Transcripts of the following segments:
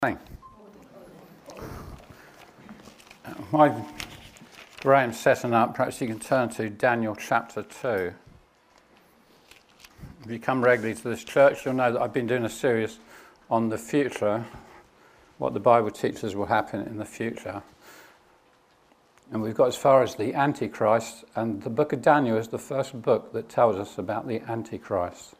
While Graham's setting up, perhaps you can turn to Daniel chapter 2. If you come regularly to this church, you'll know that I've been doing a series on the future, what the Bible teaches will happen in the future. And we've got as far as the Antichrist, and the book of Daniel is the first book that tells us about the Antichrist.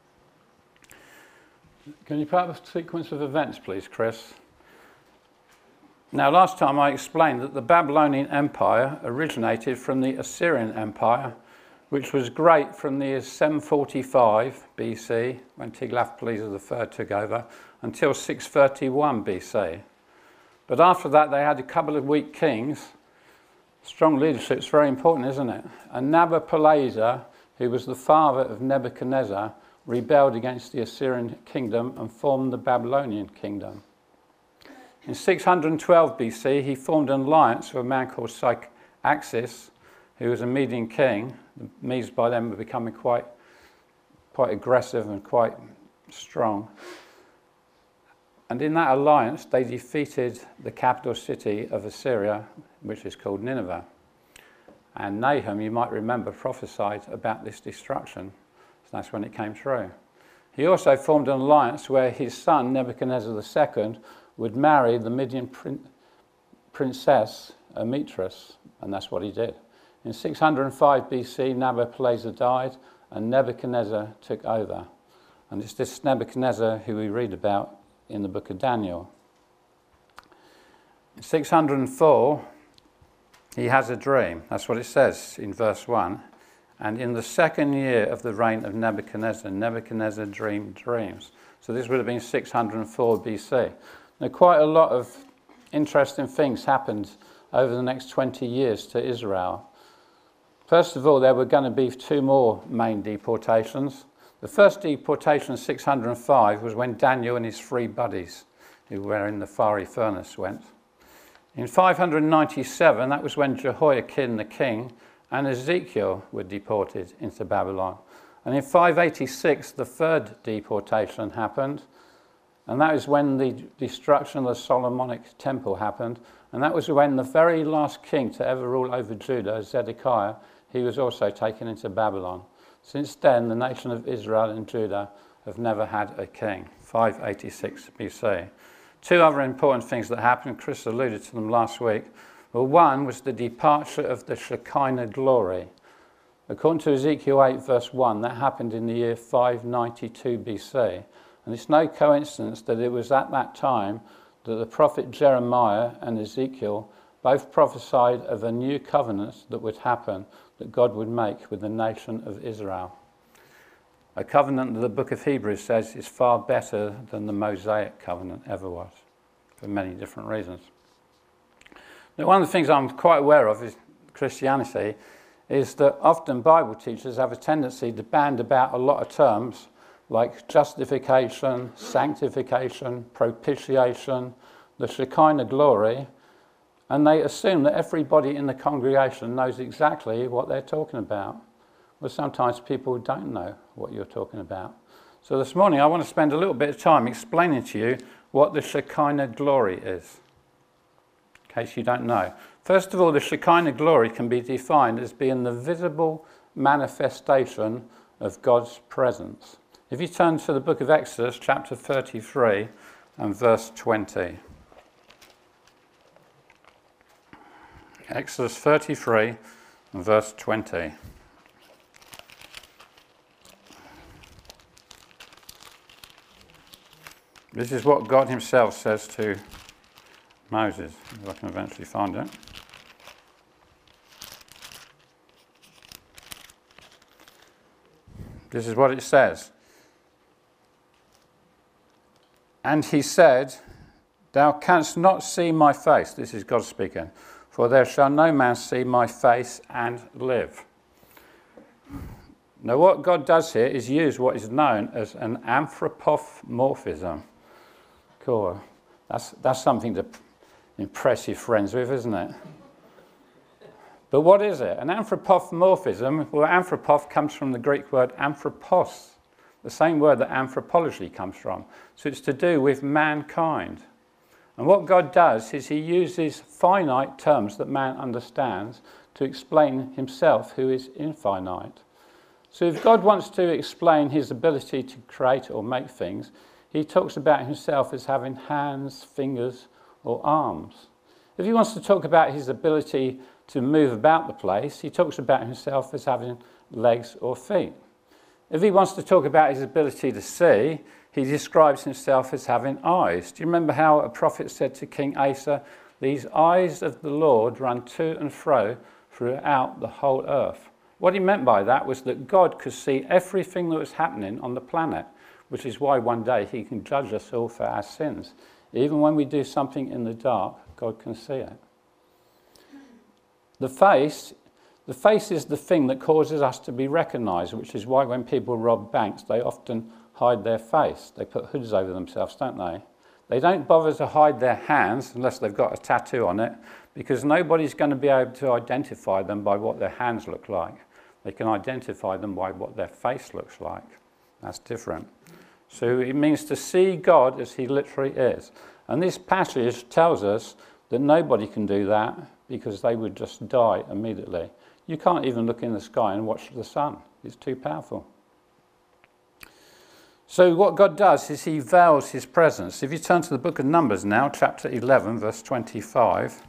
Can you put up a sequence of events, please, Chris? Now, last time I explained that the Babylonian Empire originated from the Assyrian Empire, which was great from the year 745 BC, when Tiglath-Pileser III took over, until 631 BC. But after that, they had a couple of weak kings. Strong leadership is very important, isn't it? And Nabopolassar, who was the father of Nebuchadnezzar, rebelled against the Assyrian kingdom and formed the Babylonian kingdom. In 612 BC, he formed an alliance with a man called Axis, who was a Median king. The Medes by then were becoming quite aggressive and quite strong. And in that alliance, they defeated the capital city of Assyria, which is called Nineveh. And Nahum, you might remember, prophesied about this destruction. So that's when it came true. He also formed an alliance where his son, Nebuchadnezzar II, would marry the Median princess, Amithras, and that's what he did. In 605 BC, Nabopolassar died, and Nebuchadnezzar took over. And it's this Nebuchadnezzar who we read about in the book of Daniel. In 604, he has a dream. That's what it says in verse 1. And in the second year of the reign of Nebuchadnezzar, Nebuchadnezzar dreamed dreams. So this would have been 604 BC. Now, quite a lot of interesting things happened over the next 20 years to Israel. First of all, there were going to be two more main deportations. The first deportation in 605 was when Daniel and his three buddies, who were in the fiery furnace, went. In 597, that was when Jehoiakim the king and Ezekiel were deported into Babylon. And in 586, the third deportation happened. And that is when the destruction of the Solomonic temple happened. And that was when the very last king to ever rule over Judah, Zedekiah, he was also taken into Babylon. Since then, the nation of Israel and Judah have never had a king, 586 BC. Two other important things that happened, Chris alluded to them last week. Well, one was the departure of the Shekinah glory. According to Ezekiel 8, verse 1, that happened in the year 592 BC. And it's no coincidence that it was at that time that the prophet Jeremiah and Ezekiel both prophesied of a new covenant that would happen, that God would make with the nation of Israel. A covenant that the book of Hebrews says is far better than the Mosaic covenant ever was, for many different reasons. Now, one of the things I'm quite aware of in Christianity is that often Bible teachers have a tendency to band about a lot of terms like justification, sanctification, propitiation, the Shekinah glory, and they assume that everybody in the congregation knows exactly what they're talking about. Well, sometimes people don't know what you're talking about. So this morning I want to spend a little bit of time explaining to you what the Shekinah glory is, in case you don't know. First of all, the Shekinah glory can be defined as being the visible manifestation of God's presence. If you turn to the book of Exodus, chapter 33 and verse 20. Exodus 33 and verse 20. This is what God himself says to Moses, if I can eventually find it. This is what it says. And he said, "Thou canst not see my face." This is God speaking. "For there shall no man see my face and live." Now what God does here is use what is known as an anthropomorphism. Cool. That's something to impress your friends with, isn't it? But what is it? An anthropomorphism, well, anthropos comes from the Greek word anthropos, the same word that anthropology comes from. So it's to do with mankind. And what God does is he uses finite terms that man understands to explain himself, who is infinite. So if God wants to explain his ability to create or make things, he talks about himself as having hands, fingers, or arms. If he wants to talk about his ability to move about the place, he talks about himself as having legs or feet. If he wants to talk about his ability to see, he describes himself as having eyes. Do you remember how a prophet said to King Asa, "These eyes of the Lord run to and fro throughout the whole earth"? What he meant by that was that God could see everything that was happening on the planet, which is why one day he can judge us all for our sins. Even when we do something in the dark, God can see it. The face is the thing that causes us to be recognised, which is why when people rob banks, they often hide their face. They put hoods over themselves, don't they? They don't bother to hide their hands unless they've got a tattoo on it, because nobody's going to be able to identify them by what their hands look like. They can identify them by what their face looks like. That's different. So it means to see God as he literally is. And this passage tells us that nobody can do that because they would just die immediately. You can't even look in the sky and watch the sun. It's too powerful. So what God does is he veils his presence. If you turn to the book of Numbers now, chapter 11, verse 25.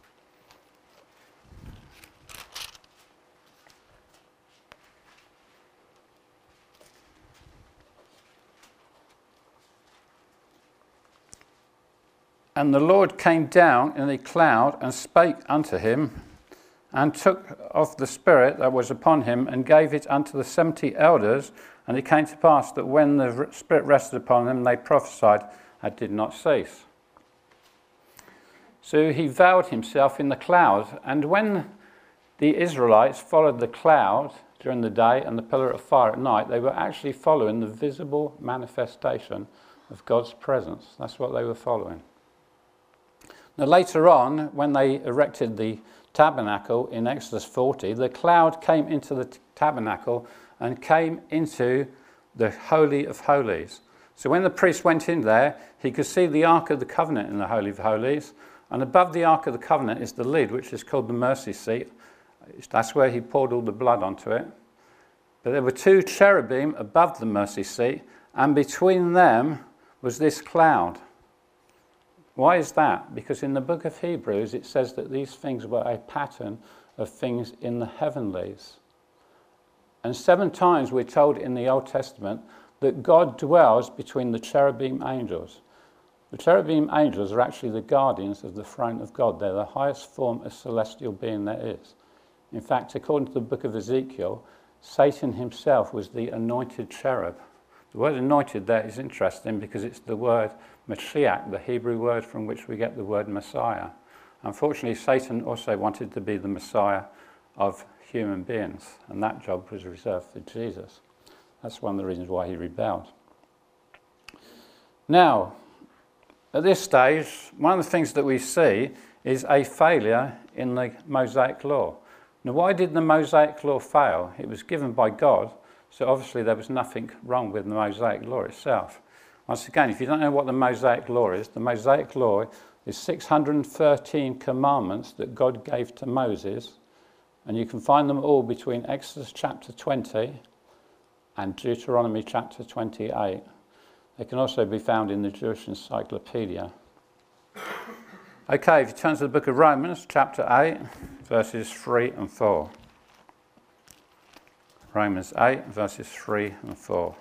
And the Lord came down in a cloud and spake unto him, and took of the Spirit that was upon him, and gave it unto the 70 elders. And it came to pass that when the Spirit rested upon them, they prophesied and did not cease. So he veiled himself in the cloud. And when the Israelites followed the cloud during the day and the pillar of fire at night, they were actually following the visible manifestation of God's presence. That's what they were following. Now later on, when they erected the tabernacle in Exodus 40, the cloud came into the tabernacle and came into the Holy of Holies. So when the priest went in there, he could see the Ark of the Covenant in the Holy of Holies, and above the Ark of the Covenant is the lid, which is called the mercy seat. That's where he poured all the blood onto it. But there were two cherubim above the mercy seat, and between them was this cloud. Why is that? Because in the book of Hebrews it says that these things were a pattern of things in the heavenlies. And 7 times we're told in the Old Testament that God dwells between the cherubim angels. The cherubim angels are actually the guardians of the throne of God. They're the highest form of celestial being there is. In fact, according to the book of Ezekiel, Satan himself was the anointed cherub. The word anointed there is interesting because it's the word Mashiach, the Hebrew word from which we get the word Messiah. Unfortunately, Satan also wanted to be the Messiah of human beings, and that job was reserved for Jesus. That's one of the reasons why he rebelled. Now, at this stage, one of the things that we see is a failure in the Mosaic law. Now, why did the Mosaic law fail? It was given by God, so obviously there was nothing wrong with the Mosaic law itself. Once again, if you don't know what the Mosaic law is, the Mosaic law is 613 commandments that God gave to Moses, and you can find them all between Exodus chapter 20 and Deuteronomy chapter 28. They can also be found in the Jewish Encyclopedia. Okay, if you turn to the book of Romans chapter 8, verses 3 and 4. Romans 8, verses 3 and 4.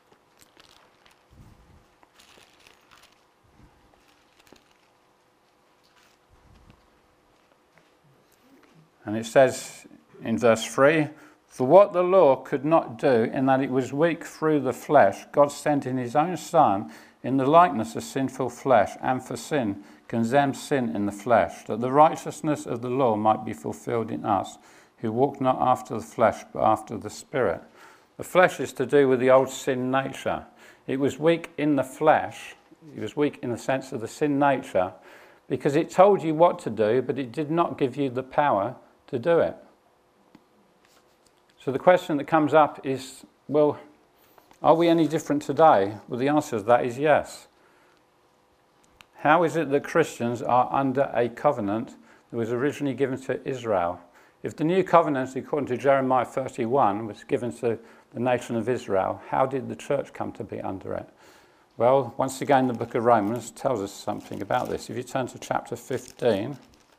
And it says in verse 3, "For what the law could not do, in that it was weak through the flesh, God sent in his own Son in the likeness of sinful flesh, and for sin condemned sin in the flesh, that the righteousness of the law might be fulfilled in us, who walk not after the flesh, but after the Spirit." The flesh is to do with the old sin nature. It was weak in the flesh. It was weak in the sense of the sin nature, because it told you what to do, but it did not give you the power to do it. So the question that comes up is, well, are we any different today? Well, the answer to that is yes. How is it that Christians are under a covenant that was originally given to Israel? If the new covenant, according to Jeremiah 31, was given to the nation of Israel, how did the church come to be under it? Well, once again, the book of Romans tells us something about this. If you turn to chapter 15,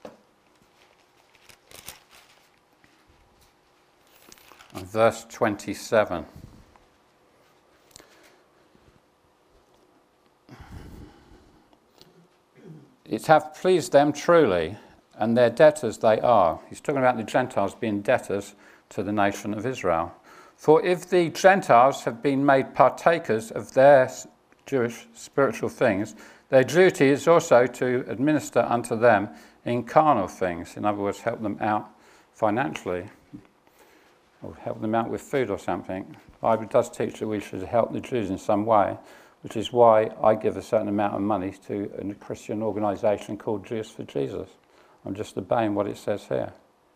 and verse 27. It hath pleased them truly, and their debtors they are. He's talking about the Gentiles being debtors to the nation of Israel. For if the Gentiles have been made partakers of their Jewish spiritual things, their duty is also to administer unto them in carnal things. In other words, help them out financially, or help them out with food or something. The Bible does teach that we should help the Jews in some way, which is why I give a certain amount of money to a Christian organisation called Jews for Jesus. I'm just obeying what it says here.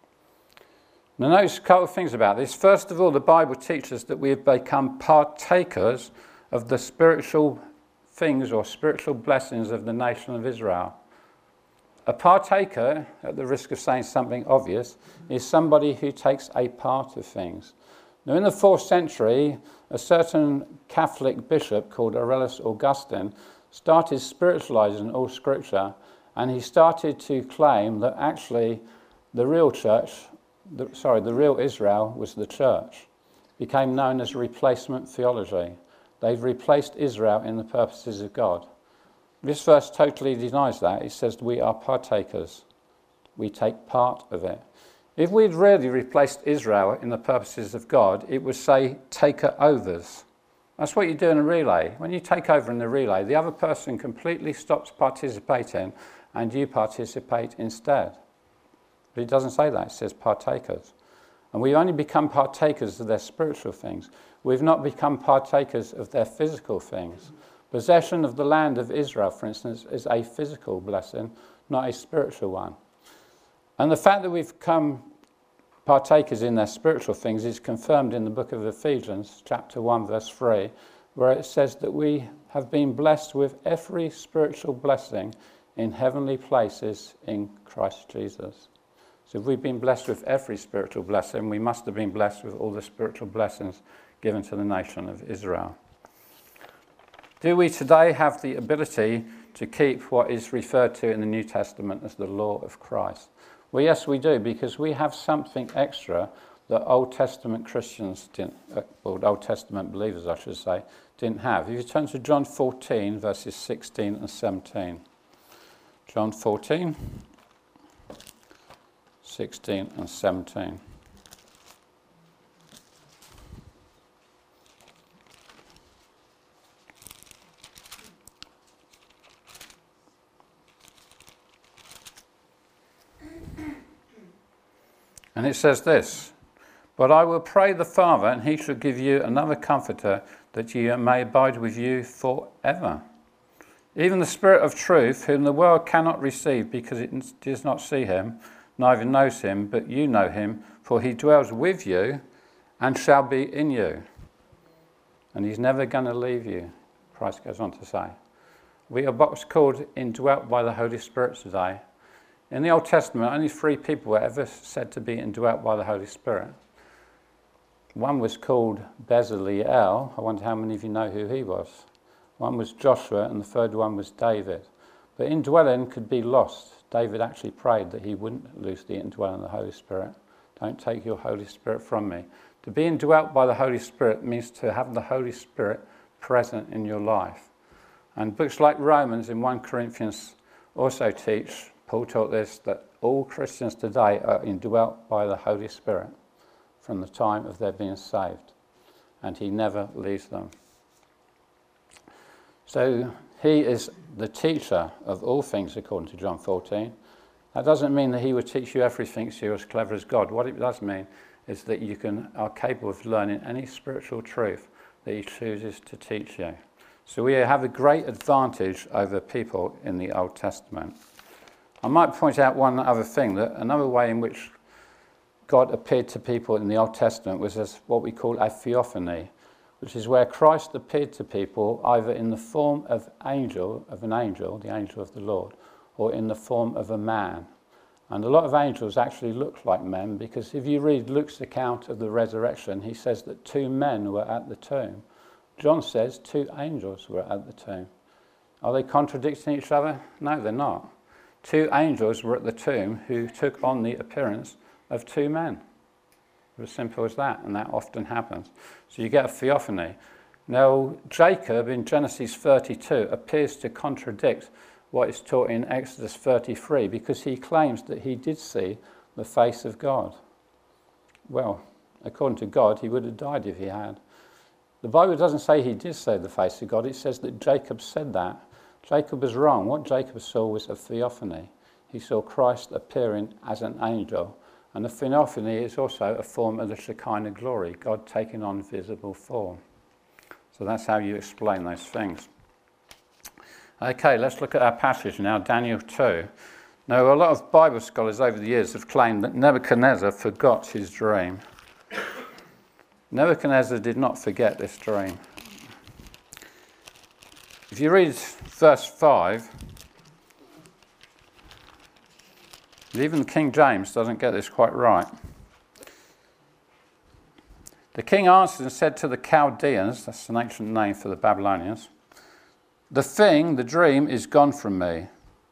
Now notice a couple of things about this. First of all, the Bible teaches that we have become partakers of the spiritual things or spiritual blessings of the nation of Israel. A partaker, at the risk of saying something obvious, is somebody who takes a part of things. Now in the 4th century, a certain Catholic bishop called Aurelius Augustine started spiritualizing all scripture, and he started to claim that actually the real church, the real Israel was the church. It became known as replacement theology. They've replaced Israel in the purposes of God. This verse totally denies that. It says we are partakers. We take part of it. If we'd really replaced Israel in the purposes of God, it would say taker-overs. That's what you do in a relay. When you take over in the relay, the other person completely stops participating and you participate instead. But it doesn't say that. It says partakers. And we only become partakers of their spiritual things. We've not become partakers of their physical things. Possession of the land of Israel, for instance, is a physical blessing, not a spiritual one. And the fact that we've become partakers in their spiritual things is confirmed in the book of Ephesians, chapter 1, verse 3, where it says that we have been blessed with every spiritual blessing in heavenly places in Christ Jesus. So if we've been blessed with every spiritual blessing, we must have been blessed with all the spiritual blessings given to the nation of Israel. Do we today have the ability to keep what is referred to in the New Testament as the law of Christ? Well, yes, we do, because we have something extra that Old Testament Christians didn't, or Old Testament believers, I should say, didn't have. If you turn to John 14, verses 16 and 17. John 14, 16 and 17. And it says this, "But I will pray the Father, and he shall give you another comforter, that ye may abide with you forever. Even the Spirit of truth, whom the world cannot receive, because it does not see him, neither knows him, but you know him, for he dwells with you and shall be in you." And he's never going to leave you, Christ goes on to say. We are what's called indwelt by the Holy Spirit today. In the Old Testament, only 3 people were ever said to be indwelt by the Holy Spirit. One was called Bezaleel. I wonder how many of you know who he was. One was Joshua, and the third one was David. But indwelling could be lost. David actually prayed that he wouldn't lose the indwelling of the Holy Spirit. Don't take your Holy Spirit from me. To be indwelt by the Holy Spirit means to have the Holy Spirit present in your life. And books like Romans and 1 Corinthians also teach, Paul taught this, that all Christians today are indwelt by the Holy Spirit from the time of their being saved. And he never leaves them. So he is the teacher of all things, according to John 14. That doesn't mean that he would teach you everything so you're as clever as God. What it does mean is that you are capable of learning any spiritual truth that he chooses to teach you. So we have a great advantage over people in the Old Testament. I might point out one other thing, that another way in which God appeared to people in the Old Testament was as what we call a theophany, which is where Christ appeared to people either in the form of an angel, the angel of the Lord, or in the form of a man. And a lot of angels actually look like men, because if you read Luke's account of the resurrection, he says that 2 men were at the tomb. John says 2 angels were at the tomb. Are they contradicting each other? No, they're not. 2 angels were at the tomb who took on the appearance of 2 men. As simple as that, and that often happens. So you get a theophany. Now, Jacob in Genesis 32 appears to contradict what is taught in Exodus 33, because he claims that he did see the face of God. Well, according to God, he would have died if he had. The Bible doesn't say he did see the face of God, it says that Jacob said that. Jacob was wrong. What Jacob saw was a theophany. He saw Christ appearing as an angel. And a theophany is also a form of the Shekinah glory, God taking on visible form. So that's how you explain those things. Okay, let's look at our passage now, Daniel 2. Now, a lot of Bible scholars over the years have claimed that Nebuchadnezzar forgot his dream. Nebuchadnezzar did not forget this dream. If you read verse 5, even the King James doesn't get this quite right. The king answered and said to the Chaldeans, that's an ancient name for the Babylonians, the dream is gone from me.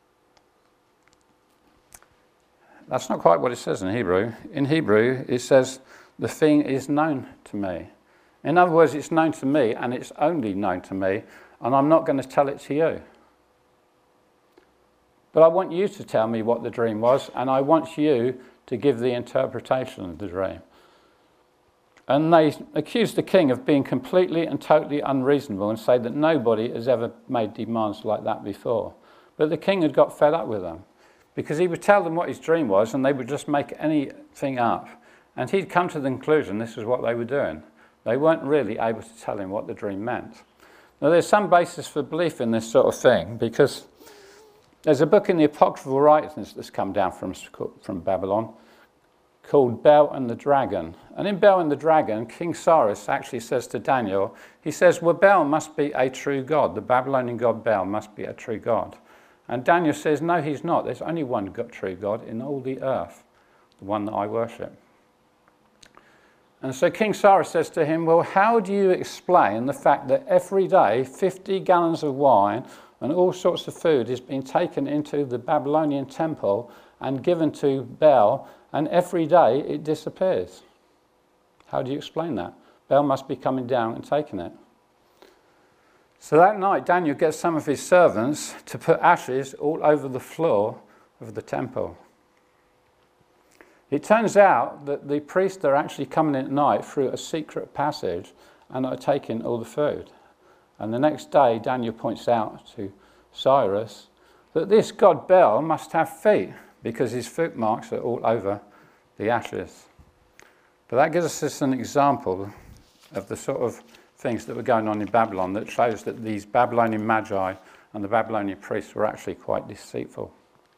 That's not quite what it says in Hebrew. In Hebrew, it says, the thing is known to me. In other words, it's known to me, and it's only known to me, and I'm not going to tell it to you. But I want you to tell me what the dream was, and I want you to give the interpretation of the dream. And they accused the king of being completely and totally unreasonable and say that nobody has ever made demands like that before. But the king had got fed up with them, because he would tell them what his dream was and they would just make anything up. And he'd come to the conclusion this is what they were doing. They weren't really able to tell him what the dream meant. Now, there's some basis for belief in this sort of thing, because there's a book in the Apocryphal Writings that's come down from Babylon called Bel and the Dragon. And in Bel and the Dragon, King Cyrus actually says to Daniel, he says, well, Bel must be a true god. The Babylonian god Bel must be a true god. And Daniel says, no, he's not. There's only one true God in all the earth, the one that I worship. And so King Cyrus says to him, well, how do you explain the fact that every day 50 gallons of wine and all sorts of food is being taken into the Babylonian temple and given to Bel, and every day it disappears? How do you explain that? Bel must be coming down and taking it. So that night, Daniel gets some of his servants to put ashes all over the floor of the temple. It turns out that the priests are actually coming in at night through a secret passage and are taking all the food. And the next day, Daniel points out to Cyrus that this god Bel must have feet, because his foot marks are all over the ashes. But that gives us just an example of the sort of things that were going on in Babylon that shows that these Babylonian magi and the Babylonian priests were actually quite deceitful.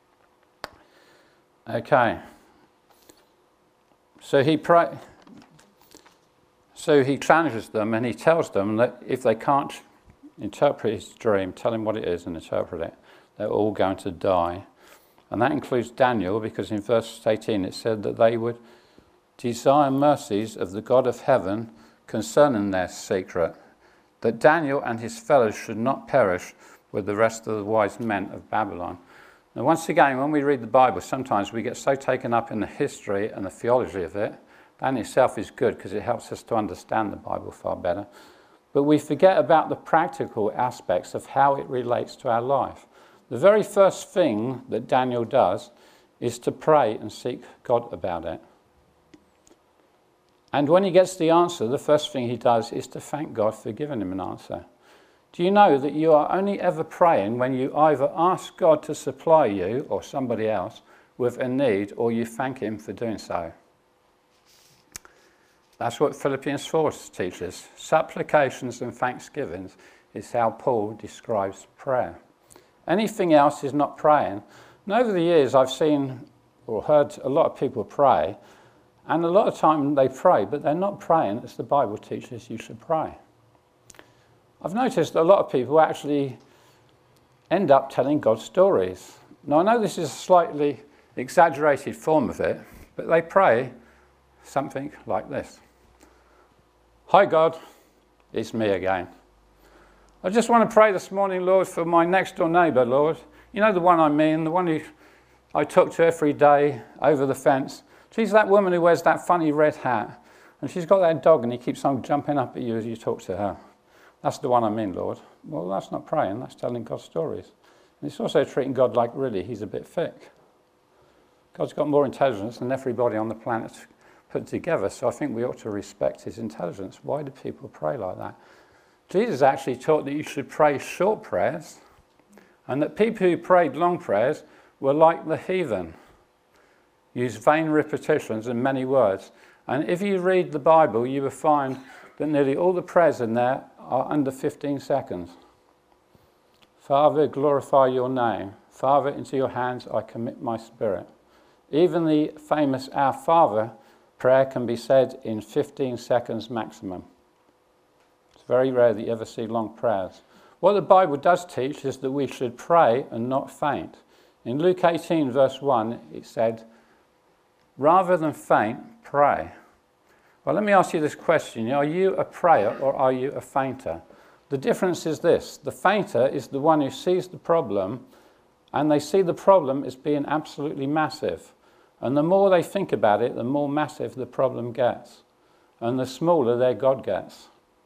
Okay. So he challenges them, and he tells them that if they can't interpret his dream, tell him what it is and interpret it, they're all going to die. And that includes Daniel, because in verse 18 it said that they would desire mercies of the God of heaven concerning their secret, that Daniel and his fellows should not perish with the rest of the wise men of Babylon. Now, once again, when we read the Bible, sometimes we get so taken up in the history and the theology of it. That in itself is good, because it helps us to understand the Bible far better. But we forget about the practical aspects of how it relates to our life. The very first thing that Daniel does is to pray and seek God about it. And when he gets the answer, the first thing he does is to thank God for giving him an answer. Do you know that you are only ever praying when you either ask God to supply you or somebody else with a need, or you thank him for doing so? That's what Philippians 4 teaches. Supplications and thanksgivings is how Paul describes prayer. Anything else is not praying. And over the years, I've seen or heard a lot of people pray, and a lot of time they pray, but they're not praying as the Bible teaches you should pray. I've noticed a lot of people actually end up telling God stories. Now, I know this is a slightly exaggerated form of it, but they pray something like this. Hi, God, it's me again. I just want to pray this morning, Lord, for my next door neighbour, Lord. You know the one I mean, the one who I talk to every day over the fence. She's that woman who wears that funny red hat, and she's got that dog and he keeps on jumping up at you as you talk to her. That's the one I mean, Lord. Well, that's not praying, that's telling God stories. And it's also treating God like really he's a bit thick. God's got more intelligence than everybody on the planet put together, so I think we ought to respect his intelligence. Why do people pray like that? Jesus actually taught that you should pray short prayers, and that people who prayed long prayers were like the heathen, used vain repetitions and many words. And if you read the Bible, you will find that nearly all the prayers in there are under 15 seconds. Father, glorify your name. Father, into your hands I commit my spirit. Even the famous Our Father prayer can be said in 15 seconds maximum. It's very rare that you ever see long prayers. What the Bible does teach is that we should pray and not faint. In Luke 18 verse 1 it said, rather than faint, pray. Well, let me ask you this question. Are you a prayer or are you a fainter? The difference is this. The fainter is the one who sees the problem and they see the problem as being absolutely massive. And the more they think about it, the more massive the problem gets. And the smaller their God gets.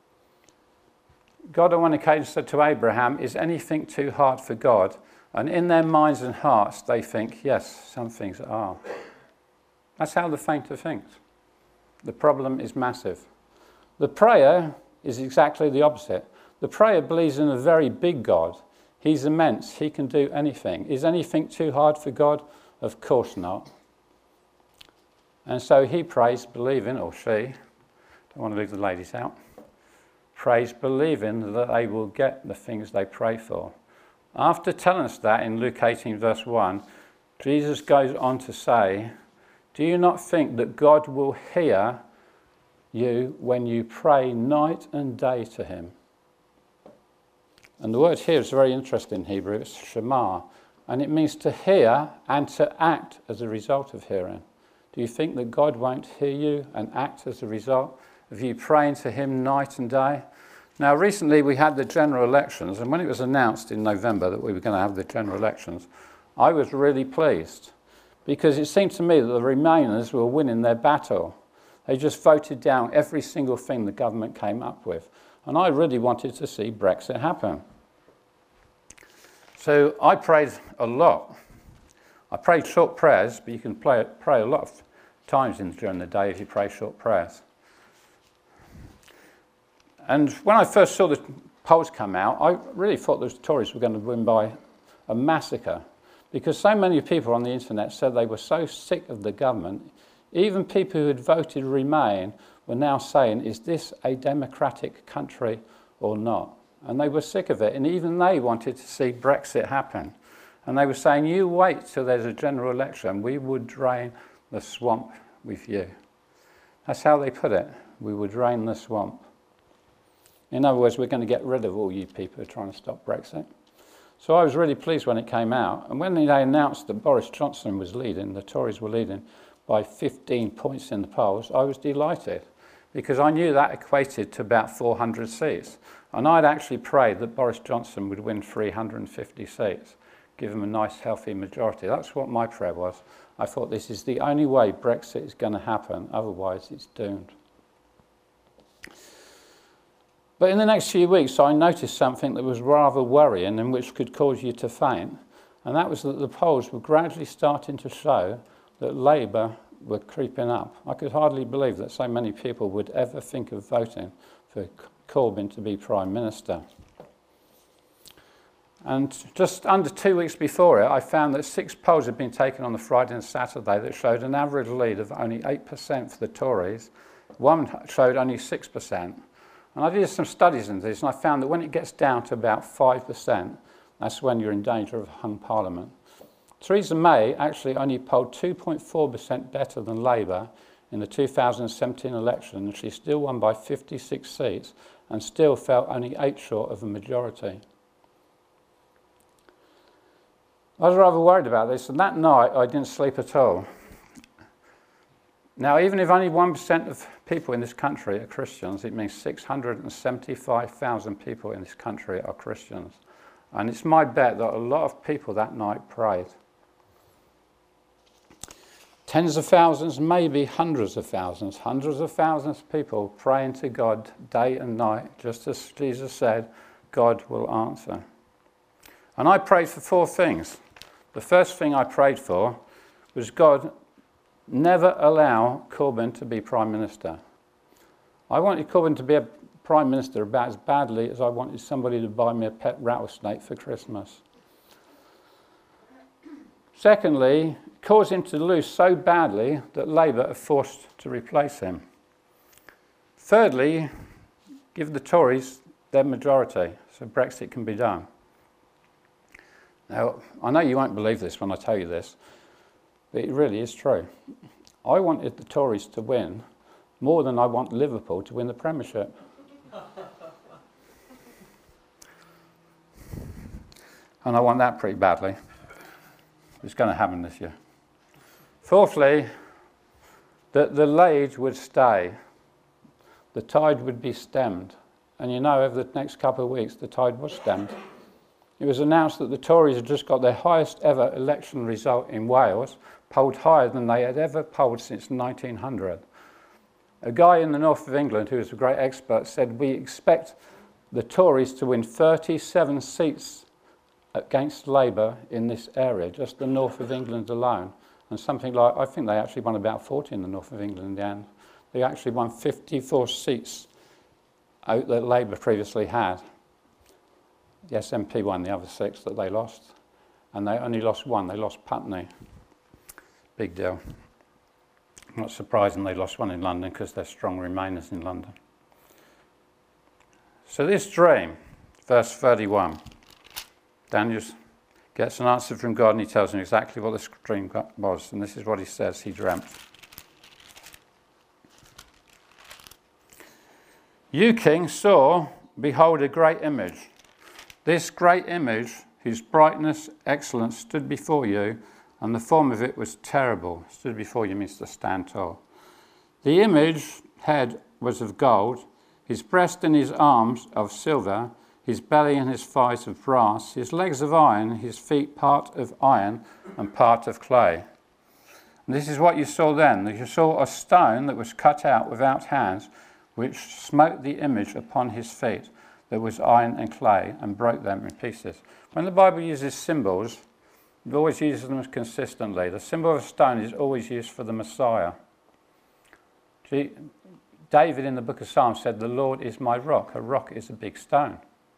God on one occasion said to Abraham, is anything too hard for God? And in their minds and hearts, they think, yes, some things are. That's how the fainter thinks. The problem is massive. The prayer is exactly the opposite. The prayer believes in a very big God. He's immense. He can do anything. Is anything too hard for God? Of course not. And so he prays believing, or she, don't want to leave the ladies out, prays believing that they will get the things they pray for. After telling us that in Luke 18 verse 1, Jesus goes on to say, do you not think that God will hear you when you pray night and day to him? And the word here is very interesting in Hebrew. It's shema, and it means to hear and to act as a result of hearing. Do you think that God won't hear you and act as a result of you praying to him night and day? Now, recently we had the general elections, and when it was announced in November that we were going to have the general elections, I was really pleased, because it seemed to me that the Remainers were winning their battle. They just voted down every single thing the government came up with, and I really wanted to see Brexit happen. So I prayed a lot. I prayed short prayers, but you can pray a lot of times during the day if you pray short prayers. And when I first saw the polls come out, I really thought the Tories were going to win by a massacre, because so many people on the internet said they were so sick of the government. Even people who had voted Remain were now saying, is this a democratic country or not? And they were sick of it, and even they wanted to see Brexit happen. And they were saying, you wait till there's a general election, we would drain the swamp with you. That's how they put it, we would drain the swamp. In other words, we're going to get rid of all you people who are trying to stop Brexit. So I was really pleased when it came out. And when they announced that Boris Johnson was leading, the Tories were leading by 15 points in the polls, I was delighted, because I knew that equated to about 400 seats. And I'd actually prayed that Boris Johnson would win 350 seats, give him a nice healthy majority. That's what my prayer was. I thought this is the only way Brexit is going to happen, otherwise it's doomed. But in the next few weeks, I noticed something that was rather worrying and which could cause you to faint, and that was that the polls were gradually starting to show that Labour were creeping up. I could hardly believe that so many people would ever think of voting for Corbyn to be Prime Minister. And just under 2 weeks before it, I found that 6 polls had been taken on the Friday and Saturday that showed an average lead of only 8% for the Tories. One showed only 6%. And I did some studies into this, and I found that when it gets down to about 5%, that's when you're in danger of a hung parliament. Theresa May actually only polled 2.4% better than Labour in the 2017 election, and she still won by 56 seats and still fell only 8 short of a majority. I was rather worried about this, and that night I didn't sleep at all. Now, even if only 1% of people in this country are Christians, it means 675,000 people in this country are Christians. And it's my bet that a lot of people that night prayed. Tens of thousands, maybe hundreds of thousands of people praying to God day and night, just as Jesus said, God will answer. And I prayed for 4 things. The first thing I prayed for was, God, never allow Corbyn to be Prime Minister. I wanted Corbyn to be a Prime Minister about as badly as I wanted somebody to buy me a pet rattlesnake for Christmas. Secondly, cause him to lose so badly that Labour are forced to replace him. Thirdly, give the Tories their majority so Brexit can be done. Now, I know you won't believe this when I tell you this, but it really is true. I wanted the Tories to win more than I want Liverpool to win the Premiership. And I want that pretty badly. It's going to happen this year. Fourthly, that the Lage would stay. The tide would be stemmed. And you know, over the next couple of weeks, the tide was stemmed. It was announced that the Tories had just got their highest ever election result in Wales, polled higher than they had ever polled since 1900. A guy in the north of England, who was a great expert, said, we expect the Tories to win 37 seats against Labour in this area, just the north of England alone. And something like, I think they actually won about 40 in the north of England in the end. They actually won 54 seats out that Labour previously had. The SNP won the other 6 that they lost. And they only lost 1, they lost Putney. Big deal. Not surprising they lost 1 in London because they're strong Remainers in London. So this dream, verse 31, Daniel gets an answer from God and he tells him exactly what this dream was. And this is what he says he dreamt. You, king, saw, behold, a great image. This great image, whose brightness, excellence, stood before you, and the form of it was terrible. Stood before you means to stand tall. The image head was of gold, his breast and his arms of silver, his belly and his thighs of brass, his legs of iron, his feet part of iron and part of clay. And this is what you saw then. You saw a stone that was cut out without hands, which smote the image upon his feet. There was iron and clay, and broke them in pieces. When the Bible uses symbols, it always uses them consistently. The symbol of a stone is always used for the Messiah. David in the book of Psalms said, the Lord is my rock. A rock is a big stone.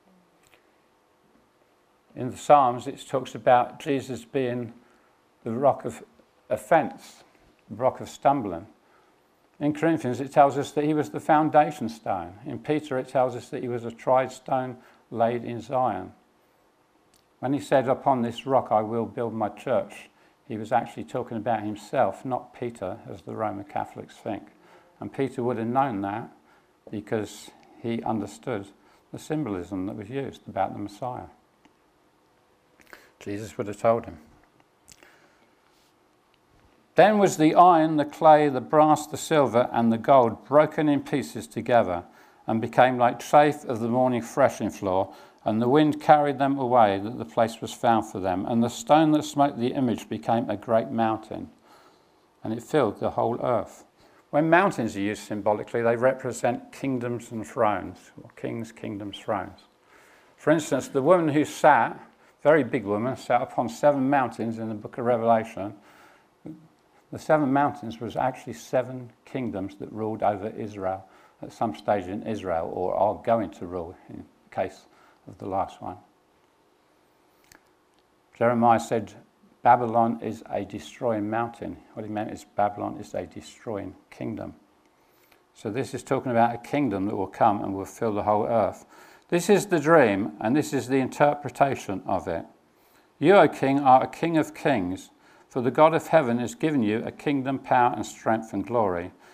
In the Psalms, it talks about Jesus being the rock of offence, the rock of stumbling. In Corinthians, it tells us that he was the foundation stone. In Peter, it tells us that he was a tried stone laid in Zion. When he said, upon this rock I will build my church, he was actually talking about himself, not Peter, as the Roman Catholics think. And Peter would have known that because he understood the symbolism that was used about the Messiah. Jesus would have told him. Then was the iron, the clay, the brass, the silver, and the gold broken in pieces together, and became like chaff of the morning threshing floor, and the wind carried them away, that the place was found for them. And the stone that smote the image became a great mountain, and it filled the whole earth. When mountains are used symbolically, they represent kingdoms and thrones, or kings, kingdoms, thrones. For instance, the woman who sat, very big woman, sat upon 7 mountains in the book of Revelation. The 7 mountains was actually 7 kingdoms that ruled over Israel at some stage in Israel, or are going to rule in the case of the last one. Jeremiah said, Babylon is a destroying mountain. What he meant is Babylon is a destroying kingdom. So this is talking about a kingdom that will come and will fill the whole earth. This is the dream, and this is the interpretation of it. You, O king, are a king of kings, for the God of heaven has given you a kingdom, power and strength and glory.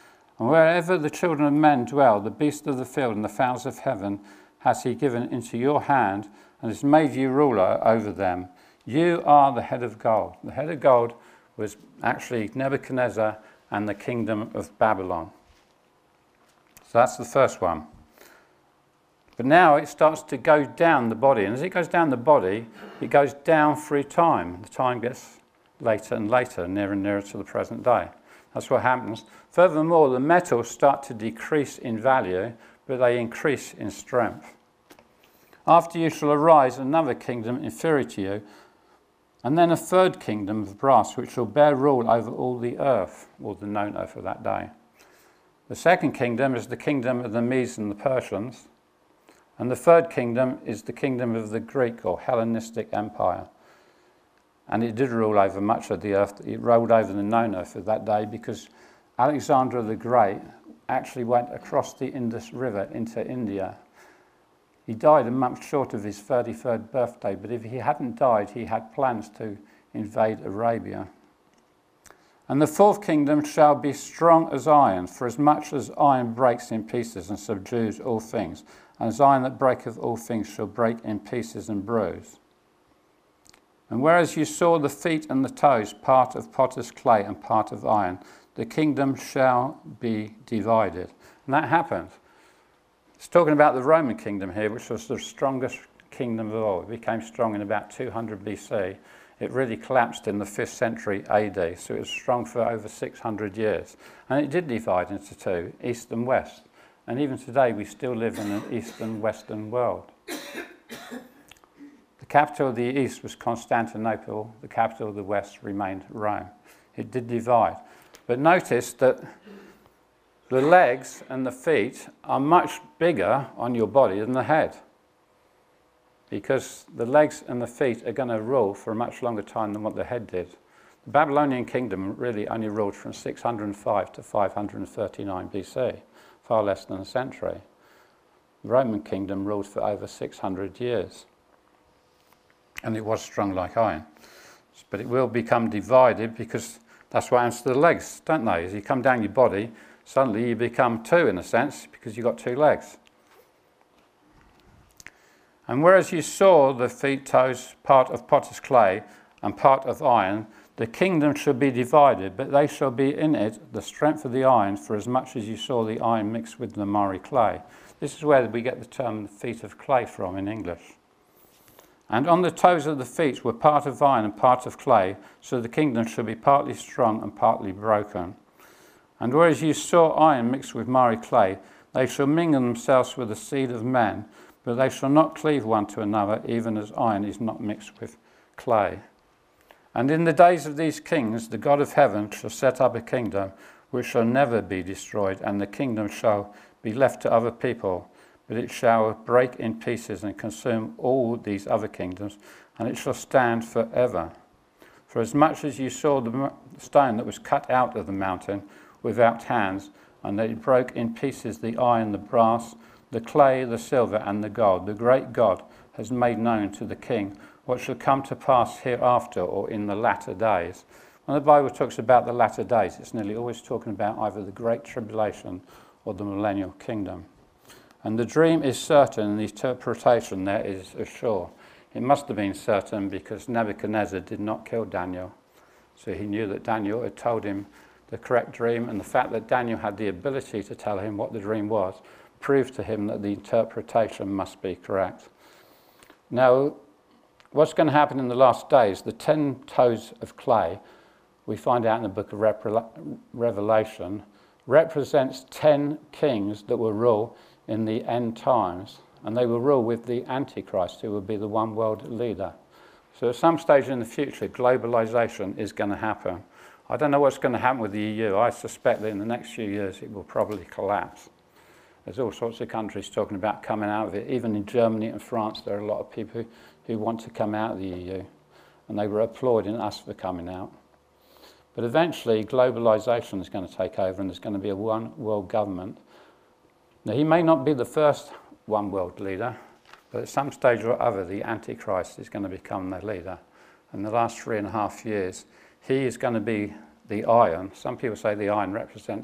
And wherever the children of men dwell, the beasts of the field and the fowls of heaven has he given into your hand, and has made you ruler over them. You are the head of gold. The head of gold was actually Nebuchadnezzar and the kingdom of Babylon. So that's the first one. But now it starts to go down the body, and as it goes down the body, it goes down through time. The time gets later and later, nearer and nearer to the present day. That's what happens. Furthermore, the metals start to decrease in value, but they increase in strength. After you shall arise another kingdom inferior to you, and then a third kingdom of brass, which shall bear rule over all the earth, or the known earth of that day. The second kingdom is the kingdom of the Medes and the Persians, and the third kingdom is the kingdom of the Greek or Hellenistic Empire. And it did rule over much of the earth. It ruled over the known earth of that day because Alexander the Great actually went across the Indus River into India. He died a month short of his 33rd birthday, but if he hadn't died, he had plans to invade Arabia. And the fourth kingdom shall be strong as iron, for as much as iron breaks in pieces and subdues all things, and as iron that breaketh all things shall break in pieces and bruise. And whereas you saw the feet and the toes, part of potter's clay and part of iron, the kingdom shall be divided. And that happened. It's talking about the Roman kingdom here, which was the strongest kingdom of all. It became strong in about 200 BC. It really collapsed in the 5th century AD, so it was strong for over 600 years. And it did divide into two, east and west. And even today, we still live in an east and western world. The capital of the east was Constantinople. The capital of the west remained Rome. It did divide. But notice that the legs and the feet are much bigger on your body than the head, because the legs and the feet are going to rule for a much longer time than what the head did. The Babylonian kingdom really only ruled from 605 to 539 BC, far less than a century. The Roman kingdom ruled for over 600 years, and it was strong like iron. But it will become divided, because that's what happens to the legs, don't they? As you come down your body, suddenly you become two in a sense, because you've got two legs. And whereas you saw the feet, toes, part of potter's clay and part of iron, the kingdom shall be divided, but they shall be in it the strength of the iron, for as much as you saw the iron mixed with the miry clay. This is where we get the term feet of clay from in English. And on the toes of the feet were part of iron and part of clay, so the kingdom shall be partly strong and partly broken. And whereas you saw iron mixed with miry clay, they shall mingle themselves with the seed of men, but they shall not cleave one to another, even as iron is not mixed with clay. And in the days of these kings, the God of heaven shall set up a kingdom which shall never be destroyed, and the kingdom shall be left to other people, but it shall break in pieces and consume all these other kingdoms, and it shall stand forever. For as much as you saw the stone that was cut out of the mountain without hands, and that it broke in pieces the iron, the brass, the clay, the silver, and the gold, the great God has made known to the king what shall come to pass hereafter, or in the latter days. When the Bible talks about the latter days, it's nearly always talking about either the Great Tribulation or the millennial kingdom. And the dream is certain, and the interpretation there is sure. It must have been certain because Nebuchadnezzar did not kill Daniel. So he knew that Daniel had told him the correct dream, and the fact that Daniel had the ability to tell him what the dream was proved to him that the interpretation must be correct. Now, what's going to happen in the last days, the 10 toes of clay, we find out in the book of Revelation, represents 10 kings that will rule in the end times, and they will rule with the Antichrist, who will be the one world leader. So at some stage in the future, globalization is going to happen. I don't know what's going to happen with the EU. I suspect that in the next few years it will probably collapse. There's all sorts of countries talking about coming out of it. Even in Germany and France, there are a lot of people who want to come out of the EU, and they were applauding us for coming out. But eventually, globalization is going to take over, and there's going to be a one world government. Now, he may not be the first one world leader, but at some stage or other, the Antichrist is going to become their leader. In the last 3.5 years, he is going to be the iron. Some people say the iron represents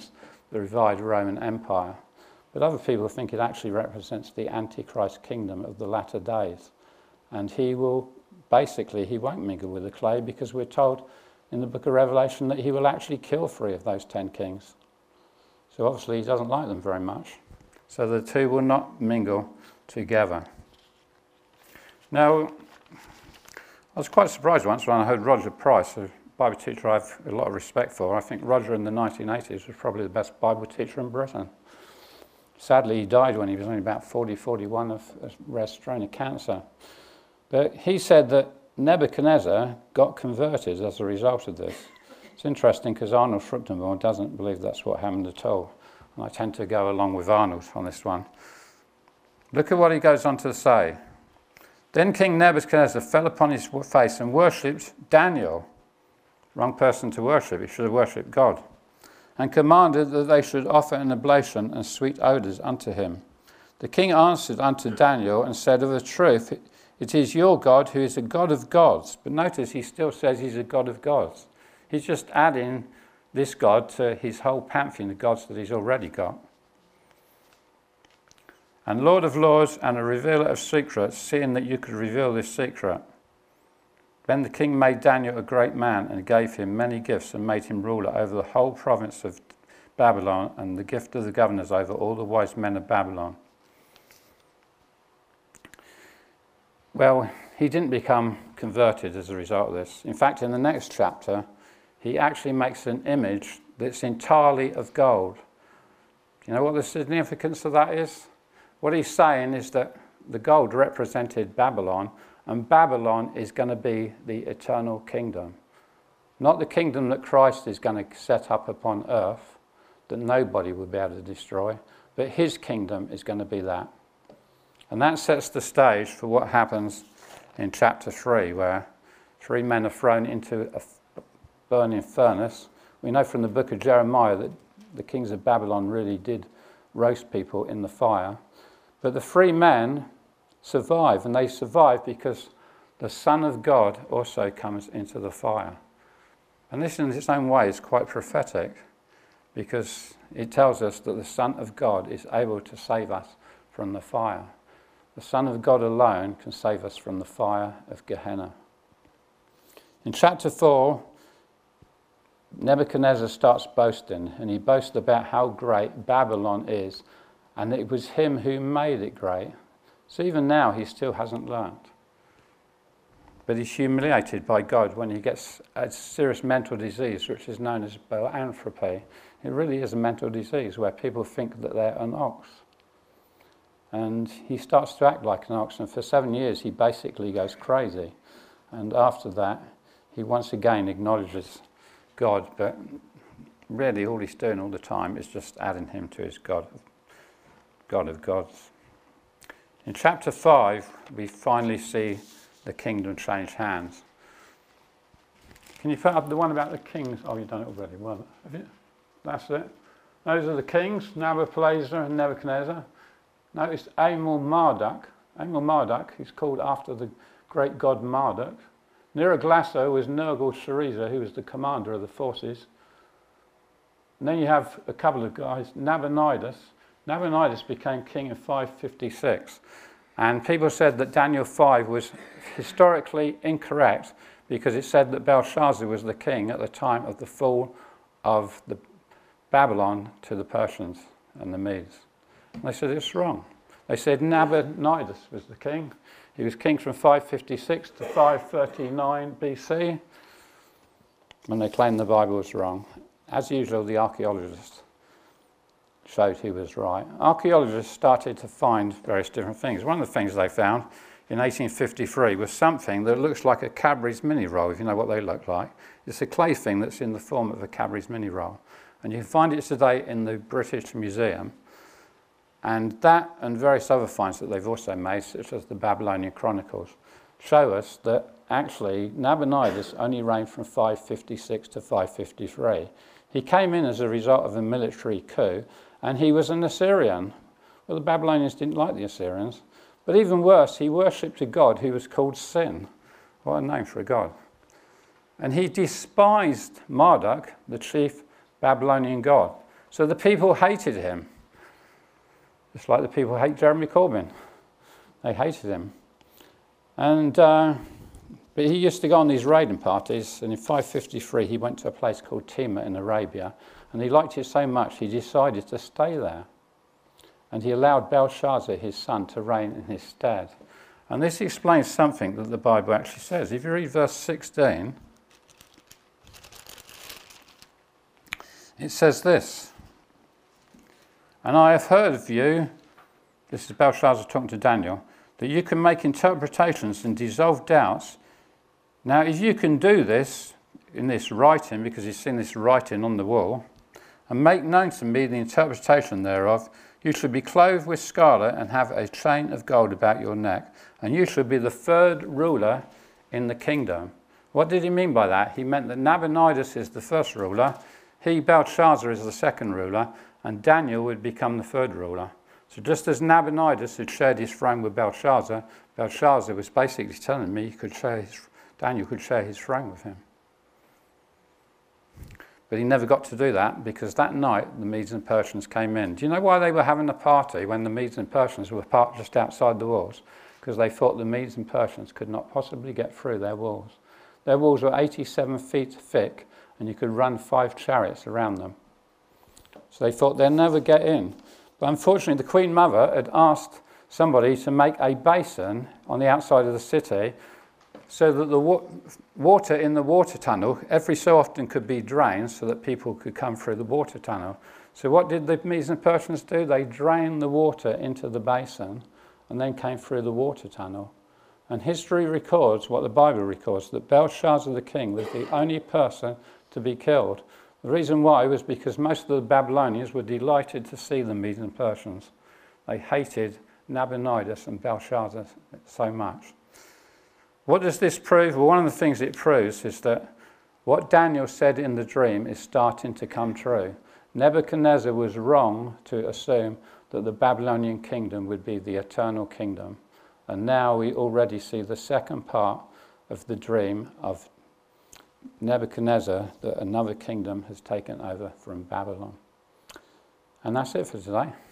the revived Roman Empire. But other people think it actually represents the Antichrist kingdom of the latter days. And he won't mingle with the clay, because we're told in the book of Revelation that he will actually kill 3 of those 10 kings. So obviously he doesn't like them very much. So the two will not mingle together. Now, I was quite surprised once when I heard Roger Price, a Bible teacher I have a lot of respect for. I think Roger in the 1980s was probably the best Bible teacher in Britain. Sadly, he died when he was only about 40, 41 of a rare strain of cancer. But he said that Nebuchadnezzar got converted as a result of this. It's interesting because Arnold Fruchtenborn doesn't believe that's what happened at all. And I tend to go along with Arnold on this one. Look at what he goes on to say. Then King Nebuchadnezzar fell upon his face and worshipped Daniel. Wrong person to worship, he should have worshipped God. And commanded that they should offer an oblation and sweet odours unto him. The king answered unto Daniel and said, of a truth, it is your God who is a God of gods. But notice he still says he's a God of gods. He's just adding this God to his whole pantheon of gods that he's already got. And Lord of lords and a revealer of secrets, seeing that you could reveal this secret. Then the king made Daniel a great man and gave him many gifts and made him ruler over the whole province of Babylon and the gift of the governors over all the wise men of Babylon. Well, he didn't become converted as a result of this. In fact, in the next chapter, he actually makes an image that's entirely of gold. Do you know what the significance of that is? What he's saying is that the gold represented Babylon, and Babylon is going to be the eternal kingdom. Not the kingdom that Christ is going to set up upon earth, that nobody will be able to destroy, but his kingdom is going to be that. And that sets the stage for what happens in chapter 3, where 3 men are thrown into a burning furnace. We know from the book of Jeremiah that the kings of Babylon really did roast people in the fire. But the 3 men survive, and they survive because the Son of God also comes into the fire. And this in its own way is quite prophetic, because it tells us that the Son of God is able to save us from the fire. The Son of God alone can save us from the fire of Gehenna. In chapter 4, Nebuchadnezzar starts boasting, and he boasts about how great Babylon is, and it was him who made it great. So even now he still hasn't learnt. But he's humiliated by God when he gets a serious mental disease, which is known as boanthropy. It really is a mental disease where people think that they're an ox. And he starts to act like an ox, and for 7 years he basically goes crazy. And after that, he once again acknowledges God, but really all he's doing all the time is just adding him to his God of gods. In chapter 5, we finally see the kingdom change hands. Can you put up the one about the kings? Oh, you've done it already. Well, have you? That's it. Those are the kings, Nabopolassar and Nebuchadnezzar. Notice Amel-Marduk. Amel-Marduk is called after the great god Marduk. Neriglissar was Nergal-Sharezer, who was the commander of the forces. And then you have a couple of guys, Nabonidus. Nabonidus became king in 556. And people said that Daniel 5 was historically incorrect because it said that Belshazzar was the king at the time of the fall of the Babylon to the Persians and the Medes. And they said it's wrong. They said Nabonidus was the king. He was king from 556 to 539 BC. And they claimed the Bible was wrong. As usual, the archaeologists showed he was right. Archaeologists started to find various different things. One of the things they found in 1853 was something that looks like a Cadbury's mini roll, if you know what they look like. It's a clay thing that's in the form of a Cadbury's mini roll. And you can find it today in the British Museum. And that and various other finds that they've also made, such as the Babylonian Chronicles, show us that actually Nabonidus only reigned from 556 to 553. He came in as a result of a military coup, and he was an Assyrian. Well, the Babylonians didn't like the Assyrians. But even worse, he worshipped a god who was called Sin. What a name for a god. And he despised Marduk, the chief Babylonian god. So the people hated him. Just like the people hate Jeremy Corbyn. They hated him. And but he used to go on these raiding parties, and in 553 he went to a place called Timah in Arabia, and he liked it so much he decided to stay there. And he allowed Belshazzar, his son, to reign in his stead. And this explains something that the Bible actually says. If you read verse 16, it says this, "And I have heard of you," this is Belshazzar talking to Daniel, "that you can make interpretations and dissolve doubts. Now, if you can do this in this writing," because he's seen this writing on the wall, "and make known to me the interpretation thereof, you shall be clothed with scarlet and have a chain of gold about your neck, and you shall be the third ruler in the kingdom." What did he mean by that? He meant that Nabonidus is the first ruler, he, Belshazzar, is the second ruler, and Daniel would become the third ruler. So just as Nabonidus had shared his throne with Belshazzar, Belshazzar was basically telling me Daniel could share his throne with him. But he never got to do that because that night the Medes and Persians came in. Do you know why they were having a party when the Medes and Persians were parked just outside the walls? Because they thought the Medes and Persians could not possibly get through their walls. Their walls were 87 feet thick and you could run 5 chariots around them. So they thought they'd never get in. But unfortunately the Queen Mother had asked somebody to make a basin on the outside of the city so that the water in the water tunnel every so often could be drained so that people could come through the water tunnel. So what did the Medes and Persians do? They drained the water into the basin and then came through the water tunnel. And history records, what the Bible records, that Belshazzar the king was the only person to be killed. The reason why was because most of the Babylonians were delighted to see the Medes and Persians. They hated Nabonidus and Belshazzar so much. What does this prove? Well, one of the things it proves is that what Daniel said in the dream is starting to come true. Nebuchadnezzar was wrong to assume that the Babylonian kingdom would be the eternal kingdom. And now we already see the second part of the dream of Nebuchadnezzar, that another kingdom has taken over from Babylon. And that's it for today.